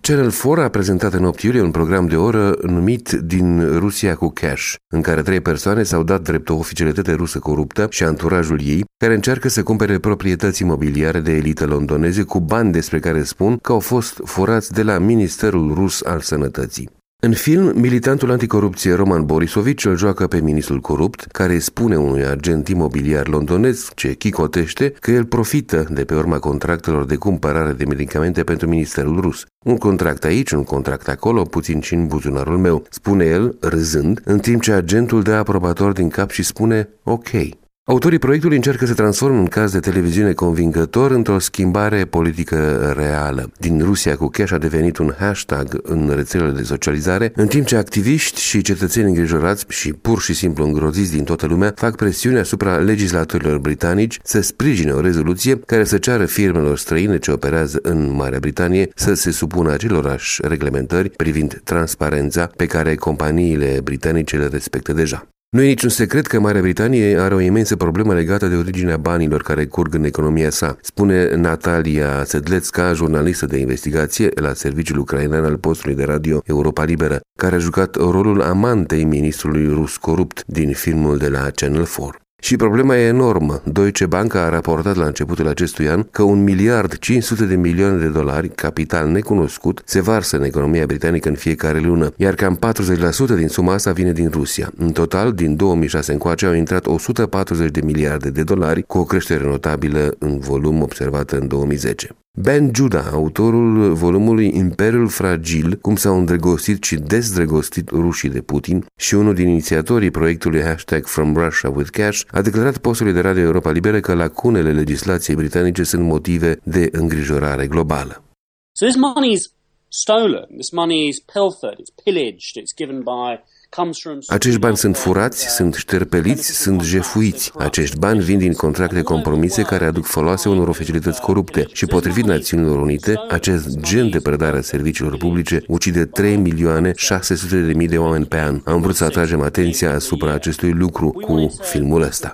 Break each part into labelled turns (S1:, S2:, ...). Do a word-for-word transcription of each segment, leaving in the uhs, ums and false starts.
S1: Channel patru a prezentat în opt iulie un program de o oră numit Din Rusia cu Cash, în care trei persoane s-au dat drept o oficialitate rusă coruptă și anturajul ei, care încearcă să cumpere proprietăți imobiliare de elită londoneze cu bani despre care spun că au fost furați de la Ministerul Rus al Sănătății. În film, militantul anticorupție Roman Borisovici îl joacă pe ministrul corupt, care îi spune unui agent imobiliar londonez ce chicotește că el profită de pe urma contractelor de cumpărare de medicamente pentru Ministerul Rus. Un contract aici, un contract acolo, puțin și în buzunarul meu, spune el, râzând, în timp ce agentul dă aprobator din cap și spune ok. Autorii proiectului încearcă să transforme un caz de televiziune convingător într-o schimbare politică reală. Din Rusia cu Cash a devenit un hashtag în rețelele de socializare, în timp ce activiști și cetățeni îngrijorați și pur și simplu îngroziți din toată lumea fac presiune asupra legislatorilor britanici să sprijine o rezoluție care să ceară firmelor străine ce operează în Marea Britanie să se supună acelorași reglementări privind transparența pe care companiile britanice le respectă deja. Nu e niciun secret că Marea Britanie are o imensă problemă legată de originea banilor care curg în economia sa, spune Natalia Sedlecka, jurnalistă de investigație la serviciul ucrainean al postului de radio Europa Liberă, care a jucat rolul amantei ministrului rus corupt din filmul de la Channel patru. Și problema e enormă. Deutsche Bank a raportat la începutul acestui an că un miliard cinci sute de milioane de dolari, capital necunoscut, se varsă în economia britanică în fiecare lună, iar cam patruzeci la sută din suma asta vine din Rusia. În total, din două mii șase încoace au intrat o sută patruzeci de miliarde de dolari, cu o creștere notabilă în volum observată în două mii zece. Ben Judah, autorul volumului Imperiul Fragil, cum s-au îndrăgostit și dezdrăgostit rușii de Putin și unul din inițiatorii proiectului hashtag From Russia with Cash, a declarat postului de radio Europa Liberă că lacunele legislației britanice sunt motive de îngrijorare globală.
S2: So this money is stolen, this money is pilfered, it's pillaged, it's given by
S1: Acești bani sunt furați, sunt șterpeliți, sunt jefuiți. Acești bani vin din contracte compromise care aduc foloase unor oficialități corupte și, potrivit Națiunilor Unite, acest gen de predare a serviciilor publice ucide trei milioane șase sute de mii de oameni pe an. Am vrut să atragem atenția asupra acestui lucru cu filmul ăsta.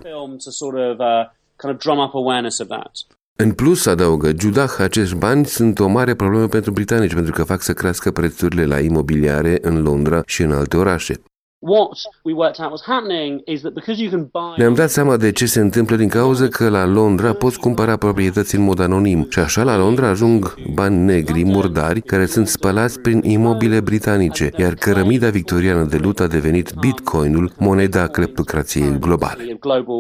S1: În plus, adaugă Judah, acești bani sunt o mare problemă pentru britanici pentru că fac să crească prețurile la imobiliare în Londra și în alte orașe. Ne-am dat seama de ce se întâmplă din cauza că la Londra poți cumpăra proprietăți în mod anonim și așa la Londra ajung bani negri, murdari, care sunt spălați prin imobile britanice, iar cărămida victoriană de lut a devenit Bitcoinul, moneda cleptocrației globale.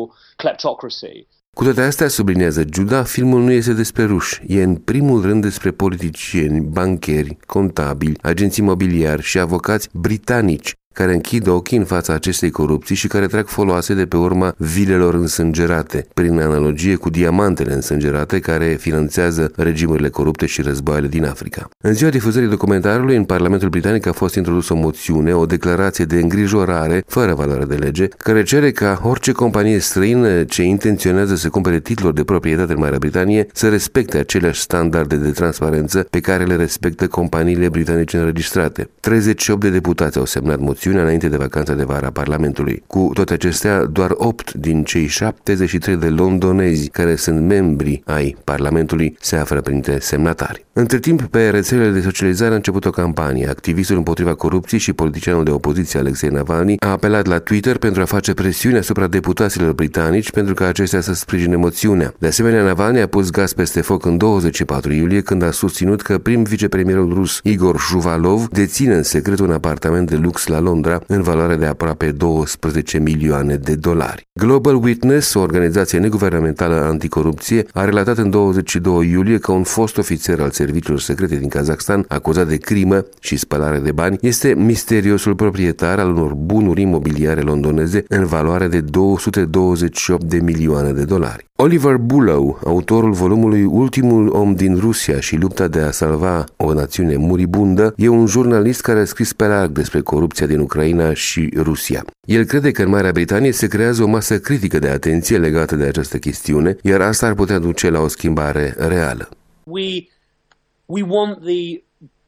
S1: Cu toate astea, subliniază Judah, filmul nu este despre ruși, e în primul rând despre politicieni, bancheri, contabili, agenți imobiliari și avocați britanici care închid ochii în fața acestei corupții și care trag foloase de pe urma vilelor însângerate, prin analogie cu diamantele însângerate care finanțează regimurile corupte și războaiele din Africa. În ziua difuzării documentarului, în Parlamentul Britanic a fost introdusă o moțiune, o declarație de îngrijorare, fără valoare de lege, care cere ca orice companie străină ce intenționează să cumpere titluri de proprietate în Marea Britanie să respecte aceleași standarde de transparență pe care le respectă companiile britanice înregistrate. treizeci și opt de deputați au semnat moțiunea înainte de vacanța de vară a Parlamentului. Cu toate acestea, doar opt din cei șaptezeci și trei de londonezi care sunt membri ai Parlamentului se află printre semnatari. Între timp, pe rețelele de socializare a început o campanie. Activistul împotriva corupției și politicianul de opoziție Alexei Navalny a apelat la Twitter pentru a face presiune asupra deputaților britanici pentru ca aceștia să sprijine moțiunea. De asemenea, Navalny a pus gaz peste foc în douăzeci și patru iulie când a susținut că prim vicepremierul rus Igor Shuvalov deține în secret un apartament de lux la Londra în valoare de aproape douăsprezece milioane de dolari. Global Witness, o organizație neguvernamentală anticorupție, a relatat în douăzeci și doi iulie că un fost ofițer al serviciilor secrete din Kazakhstan, acuzat de crimă și spălare de bani, este misteriosul proprietar al unor bunuri imobiliare londoneze în valoare de două sute douăzeci și opt de milioane de dolari. Oliver Bullough, autorul volumului Ultimul om din Rusia și lupta de a salva o națiune muribundă, e un jurnalist care a scris pe larg despre corupția din Ucraina și Rusia. El crede că în Marea Britanie se creează o masă critică de atenție legată de această chestiune, iar asta ar putea duce la o schimbare reală.
S2: We, we want the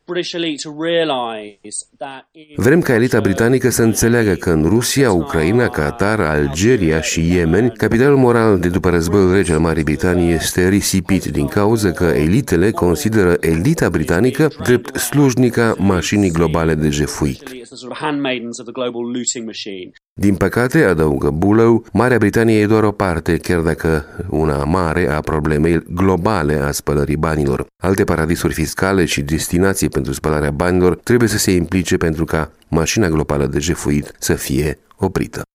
S1: Vrem ca elita britanică să înțeleagă că în Rusia, Ucraina, Qatar, Algeria și Yemen, capitalul moral de după războiul rece al Marii Britanii este risipit din cauza că elitele consideră elita britanică drept slujnica mașinii globale de jefuit. Din păcate, adăugă Bullough, Marea Britanie e doar o parte, chiar dacă una mare, a problemei globale a spălării banilor. Alte paradisuri fiscale și destinații pentru spălarea banilor trebuie să se implice pentru ca mașina globală de jefuit să fie oprită.